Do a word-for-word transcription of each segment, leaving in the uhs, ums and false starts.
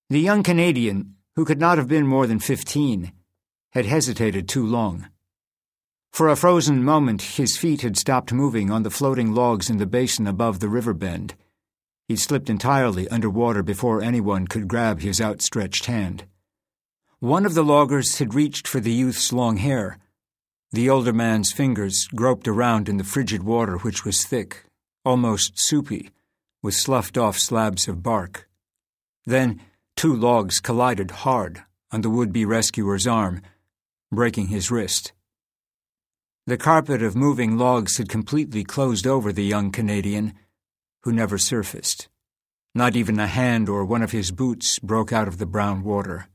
The young Canadian, who could not have been more than fifteen, had hesitated too long. For a frozen moment, his feet had stopped moving on the floating logs in the basin above the river bend. He'd slipped entirely under water before anyone could grab his outstretched hand. One of the loggers had reached for the youth's long hair. The older man's fingers groped around in the frigid water, which was thick, almost soupy, with sloughed-off slabs of bark. Then two logs collided hard on the would-be rescuer's arm, breaking his wrist. The carpet of moving logs had completely closed over the young Canadian, who never surfaced. Not even a hand or one of his boots broke out of the brown water.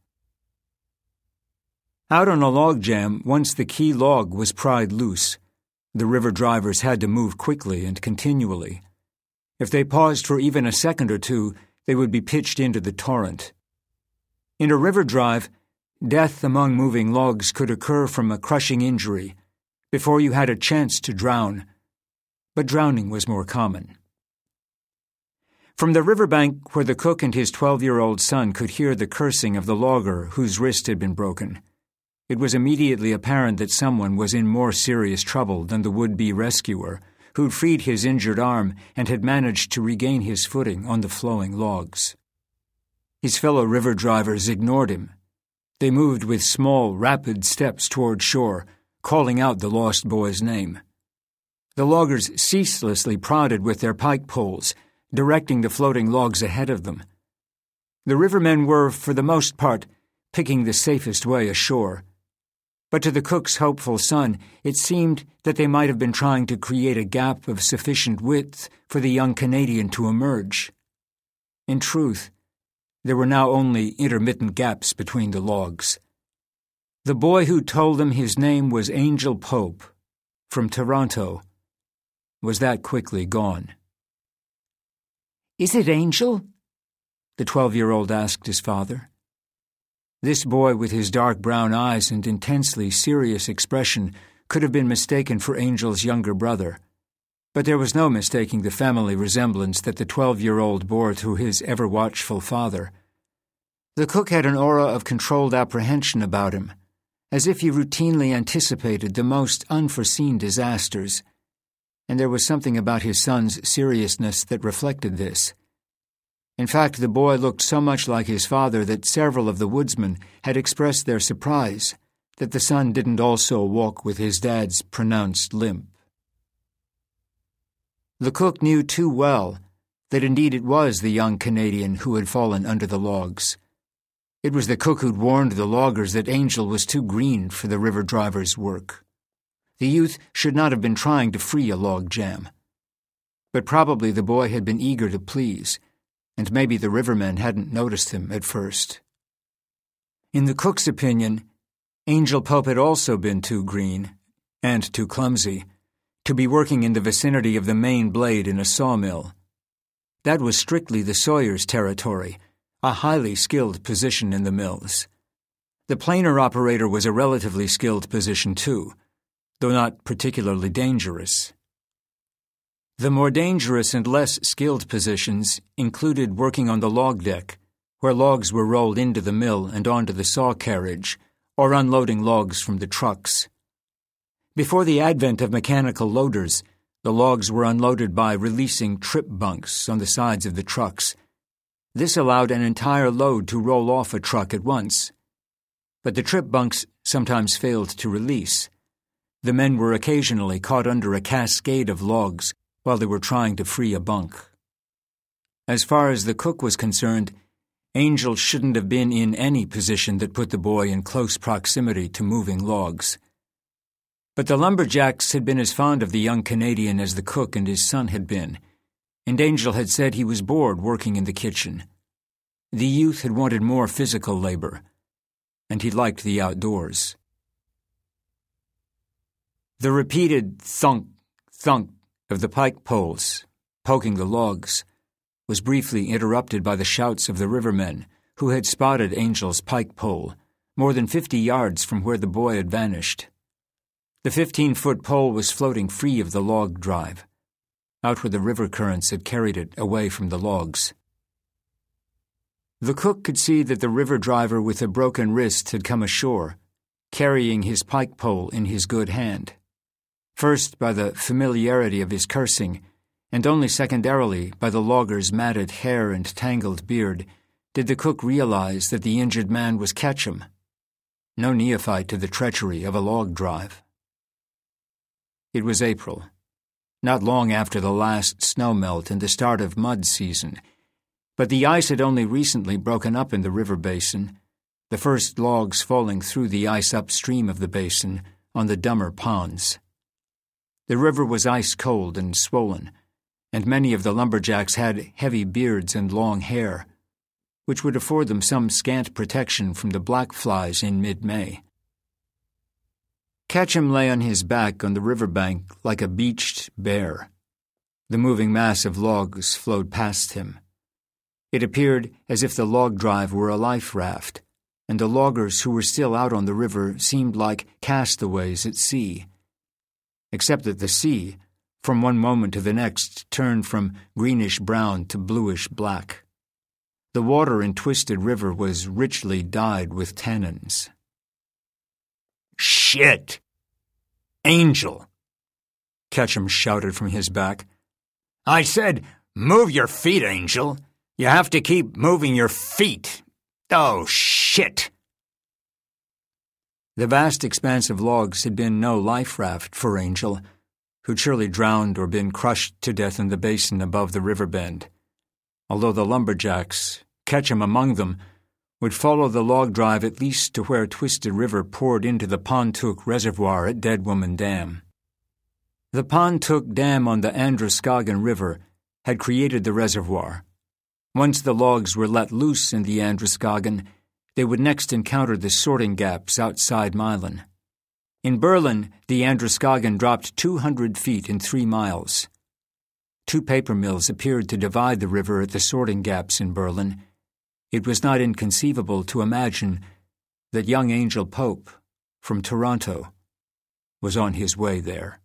Out on a log jam, once the key log was pried loose, the river drivers had to move quickly and continually. If they paused for even a second or two, they would be pitched into the torrent. In a river drive, death among moving logs could occur from a crushing injury before you had a chance to drown, but drowning was more common. From the riverbank, where the cook and his twelve-year-old son could hear the cursing of the logger whose wrist had been broken, it was immediately apparent that someone was in more serious trouble than the would-be rescuer, who'd freed his injured arm and had managed to regain his footing on the flowing logs. His fellow river drivers ignored him. They moved with small, rapid steps toward shore, calling out the lost boy's name. The loggers ceaselessly prodded with their pike poles, directing the floating logs ahead of them. The rivermen were, for the most part, picking the safest way ashore. But to the cook's hopeful son, it seemed that they might have been trying to create a gap of sufficient width for the young Canadian to emerge. In truth, there were now only intermittent gaps between the logs. The boy who told them his name was Angel Pope, from Toronto, was that quickly gone. "Is it Angel?" the twelve-year-old asked his father. This boy, with his dark brown eyes and intensely serious expression, could have been mistaken for Angel's younger brother. But there was no mistaking the family resemblance that the twelve-year-old bore to his ever-watchful father. The cook had an aura of controlled apprehension about him, as if he routinely anticipated the most unforeseen disasters, and there was something about his son's seriousness that reflected this. In fact, the boy looked so much like his father that several of the woodsmen had expressed their surprise that the son didn't also walk with his dad's pronounced limp. The cook knew too well that indeed it was the young Canadian who had fallen under the logs. It was the cook who'd warned the loggers that Angel was too green for the river driver's work. The youth should not have been trying to free a log jam. But probably the boy had been eager to please, and maybe the rivermen hadn't noticed him at first. In the cook's opinion, Angel Pope had also been too green, and too clumsy, to be working in the vicinity of the main blade in a sawmill. That was strictly the sawyer's territory, a highly skilled position in the mills. The planer operator was a relatively skilled position too, though not particularly dangerous. The more dangerous and less skilled positions included working on the log deck, where logs were rolled into the mill and onto the saw carriage, or unloading logs from the trucks. Before the advent of mechanical loaders, the logs were unloaded by releasing trip bunks on the sides of the trucks. This allowed an entire load to roll off a truck at once. But the trip bunks sometimes failed to release. The men were occasionally caught under a cascade of logs while they were trying to free a bunk. As far as the cook was concerned, Angel shouldn't have been in any position that put the boy in close proximity to moving logs. But the lumberjacks had been as fond of the young Canadian as the cook and his son had been, and Angel had said he was bored working in the kitchen. The youth had wanted more physical labor, and he liked the outdoors. The repeated thunk, thunk of the pike poles, poking the logs, was briefly interrupted by the shouts of the rivermen, who had spotted Angel's pike pole, more than fifty yards from where the boy had vanished. The fifteen-foot pole was floating free of the log drive, out where the river currents had carried it away from the logs. The cook could see that the river driver with a broken wrist had come ashore, carrying his pike pole in his good hand. First by the familiarity of his cursing, and only secondarily by the logger's matted hair and tangled beard, did the cook realize that the injured man was Ketchum, no neophyte to the treachery of a log drive. It was April, not long after the last snow melt and the start of mud season, but the ice had only recently broken up in the river basin, the first logs falling through the ice upstream of the basin on the dumber ponds. The river was ice-cold and swollen, and many of the lumberjacks had heavy beards and long hair, which would afford them some scant protection from the black flies in mid-May. Ketchum lay on his back on the riverbank like a beached bear. The moving mass of logs flowed past him. It appeared as if the log drive were a life raft, and the loggers who were still out on the river seemed like castaways at sea. Except that the sea, from one moment to the next, turned from greenish-brown to bluish-black. The water in Twisted River was richly dyed with tannins. "Shit! Angel!" Ketchum shouted from his back. "I said, move your feet, Angel. You have to keep moving your feet. Oh, shit!" The vast expanse of logs had been no life raft for Angel, who'd surely drowned or been crushed to death in the basin above the river bend, although the lumberjacks, Ketchum among them, would follow the log drive at least to where Twisted River poured into the Pontook Reservoir at Dead Woman Dam. The Pontook Dam on the Androscoggin River had created the reservoir. Once the logs were let loose in the Androscoggin, they would next encounter the sorting gaps outside Milan. In Berlin, the Androscoggin dropped two hundred feet in three miles. Two paper mills appeared to divide the river at the sorting gaps in Berlin. It was not inconceivable to imagine that young Angel Pope, from Toronto, was on his way there.